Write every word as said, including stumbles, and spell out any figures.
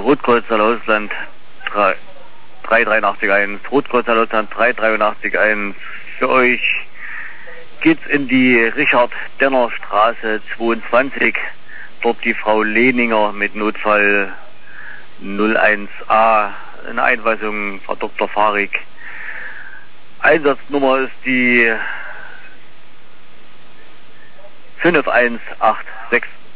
Rotkreuztal Ausland drei drei acht drei eins, Rotkreuztal Ausland drei drei acht eins. Für euch geht's in die Richard-Denner-Straße zweiundzwanzig. Dort die Frau Lehninger mit Notfall null eins a. Eine Einweisung, Frau Doktor Fahrig. Einsatznummer ist die fünf eins acht sechs.